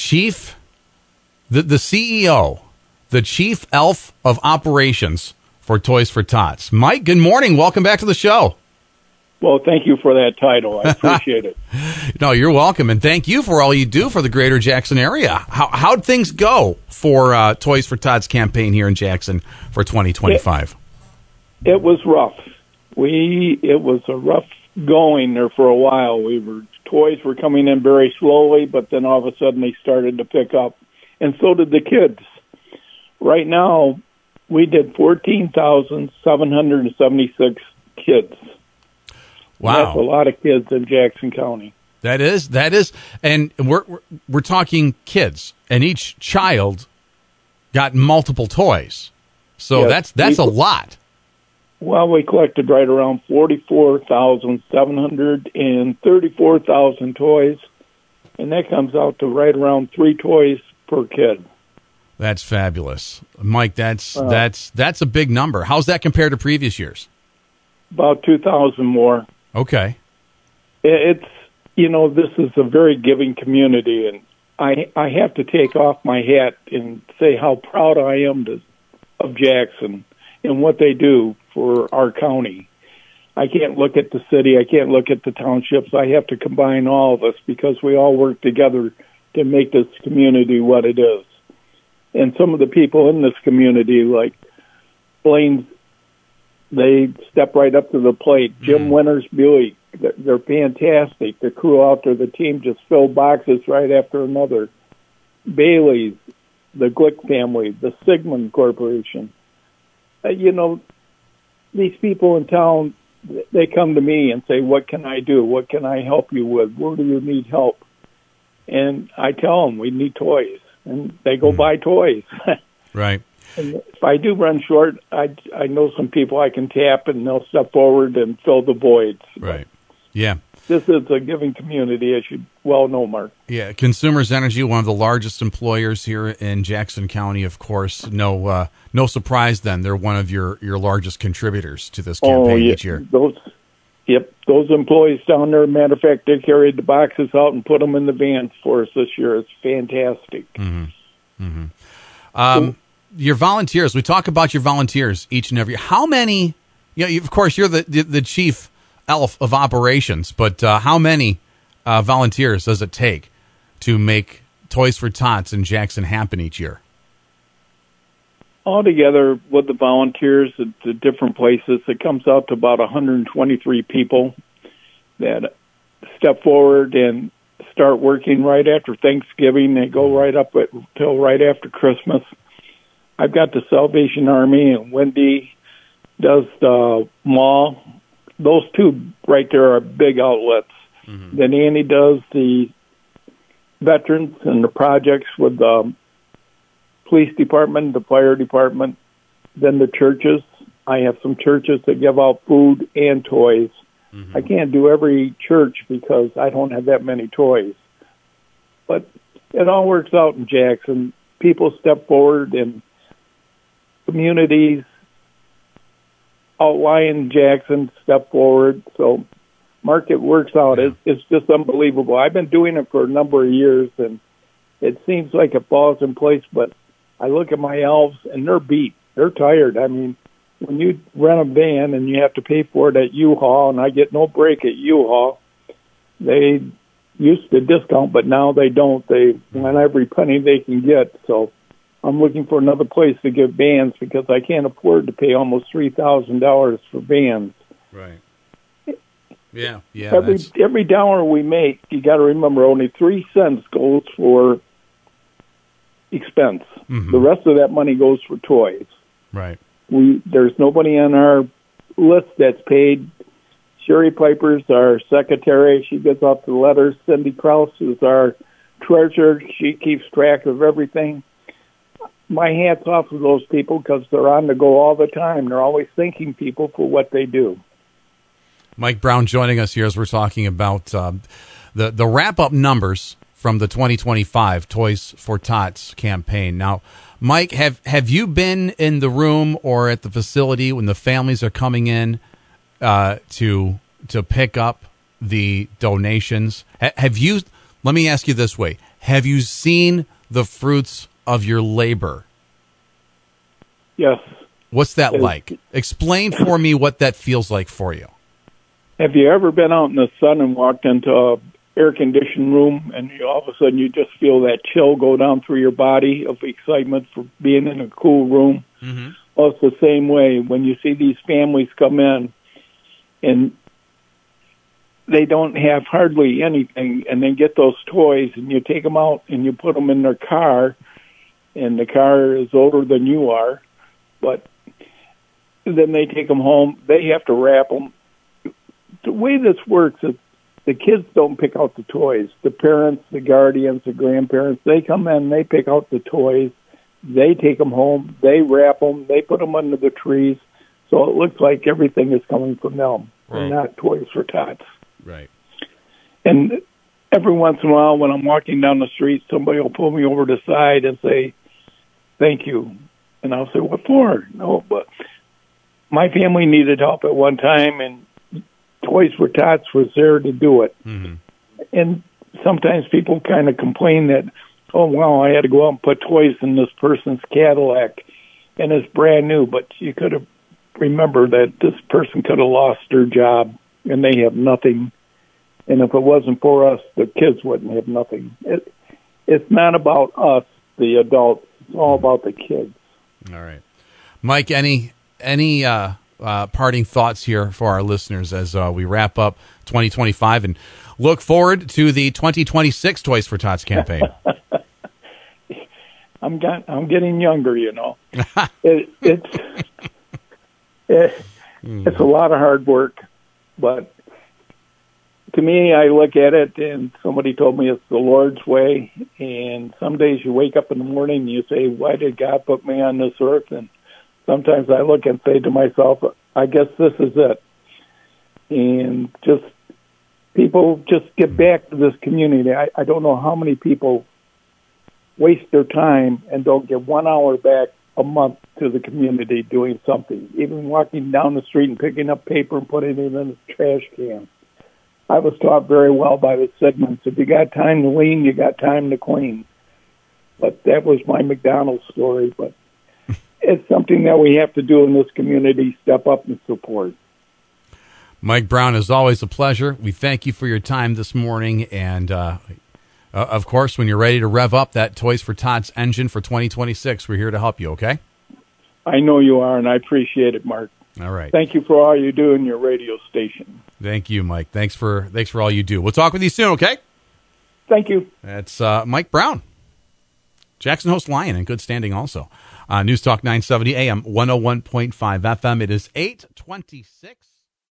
CEO, the chief elf of operations for Toys for Tots. Mike, good morning. Welcome back to the show. Well, thank you for that title. I appreciate it. No, you're welcome. And thank you for all you do for the greater Jackson area. How'd things go for Toys for Tots campaign here in Jackson for 2025? It was rough. It was a rough going there for a while. Toys were coming in very slowly, but then all of a sudden they started to pick up. And so did the kids. Right now, we did 14,776 kids. Wow. That's a lot of kids in Jackson County. That is, and we're talking kids, and each child got multiple toys. So yes, that's a lot. Well, we collected right around 44,734,000 toys, and that comes out to right around 3 toys per kid. That's fabulous, Mike. That's a big number. How's that compared to previous years? About 2,000 more. Okay. It's, this is a very giving community, and I have to take off my hat and say how proud I am of Jackson and what they do for our county. I can't look at the city. I can't look at the townships. I have to combine all of us because we all work together to make this community what it is. And some of the people in this community, like Blaine, they step right up to the plate. Jim Winters Buick, they're fantastic. The crew out there, the team just filled boxes right after another. Bailey's, the Glick family, the Sigmund Corporation. These people in town, they come to me and say, what can I do? What can I help you with? Where do you need help? And I tell them we need toys, and they go buy toys. Right. And if I do run short, I know some people I can tap, and they'll step forward and fill the voids. Right. Yeah. This is a giving community, as you well know, Mark. Yeah. Consumers Energy, one of the largest employers here in Jackson County, of course. No surprise then. They're one of your largest contributors to this campaign each year. Those employees down there, matter of fact, they carried the boxes out and put them in the vans for us this year. It's fantastic. Mm-hmm. Mm-hmm. Your volunteers, we talk about your volunteers each and every year. How many, of course, you're the chief elf of operations, but how many volunteers does it take to make Toys for Tots in Jackson happen each year? Altogether, with the volunteers at the different places, it comes out to about 123 people that step forward and start working right after Thanksgiving. They go right up until right after Christmas. I've got the Salvation Army, and Wendy does the mall. Those two right there are big outlets. Mm-hmm. Then Annie does the veterans and the projects with the police department, the fire department, then the churches. I have some churches that give out food and toys. Mm-hmm. I can't do every church because I don't have that many toys. But it all works out in Jackson. People step forward, and communities outlying Jackson step forward. So, Mark, it works out. Yeah. It's just unbelievable. I've been doing it for a number of years, and it seems like it falls in place, but I look at my elves, and they're beat. They're tired. I mean, when you rent a van and you have to pay for it at U-Haul, and I get no break at U-Haul, they used to discount, but now they don't. They want every penny they can get. So I'm looking for another place to get vans because I can't afford to pay almost $3,000 for vans. Right. Yeah. Every dollar we make, you got to remember, only 3 cents goes for expense. Mm-hmm. The rest of that money goes for toys. Right. There's nobody on our list that's paid. Sherry Piper's our secretary. She gets off the letters. Cindy Krause is our treasurer. She keeps track of everything. My hat's off to those people because they're on the go all the time. They're always thanking people for what they do. Mike Brown joining us here as we're talking about the wrap-up numbers from the 2025 Toys for Tots campaign. Now, Mike, have you been in the room or at the facility when the families are coming in to pick up the donations? Have you? Let me ask you this way: Have you seen the fruits of your labor? Yes. What's that like? Explain for me what that feels like for you. Have you ever been out in the sun and walked into a air-conditioned room, and all of a sudden you just feel that chill go down through your body of excitement for being in a cool room? Mm-hmm. Well, it's the same way when you see these families come in, and they don't have hardly anything, and they get those toys, and you take them out and you put them in their car, and the car is older than you are, but then they take them home. They have to wrap them. The way this works is the kids don't pick out the toys. The parents, the guardians, the grandparents, they come in, they pick out the toys. They take them home. They wrap them. They put them under the trees. So it looks like everything is coming from them, Right. and not Toys for Tots. Right. And every once in a while, when I'm walking down the street, somebody will pull me over to the side and say, "Thank you." And I'll say, "What for?" "No, but my family needed help at one time, and Toys for Tots was there to do it." Mm-hmm. And sometimes people kind of complain that, "Oh, well, I had to go out and put toys in this person's Cadillac, and it's brand new." But you could have remembered that this person could have lost their job, and they have nothing. And if it wasn't for us, the kids wouldn't have nothing. It's not about us, the adults. It's all about the kids. All right. Mike, any parting thoughts here for our listeners as we wrap up 2025 and look forward to the 2026 Toys for Tots campaign? I'm getting younger, you know. It's a lot of hard work, but to me, I look at it, and somebody told me it's the Lord's way. And some days you wake up in the morning and you say, "Why did God put me on this earth?" And sometimes I look and say to myself, "I guess this is it." And just people just get back to this community. I don't know how many people waste their time and don't get 1 hour back a month to the community doing something, even walking down the street and picking up paper and putting it in the trash can. I was taught very well by the Sigmunds, if you got time to lean, you got time to clean. But that was my McDonald's story. But it's something that we have to do in this community, step up and support. Mike Brown, as always, a pleasure. We thank you for your time this morning. And, of course, when you're ready to rev up that Toys for Tots engine for 2026, we're here to help you, okay? I know you are, and I appreciate it, Mark. All right. Thank you for all you do in your radio station. Thank you, Mike. Thanks for all you do. We'll talk with you soon, okay? Thank you. That's Mike Brown, Jackson Host Lion, in good standing also. News Talk 970 AM, 101.5 FM. It is 8:26.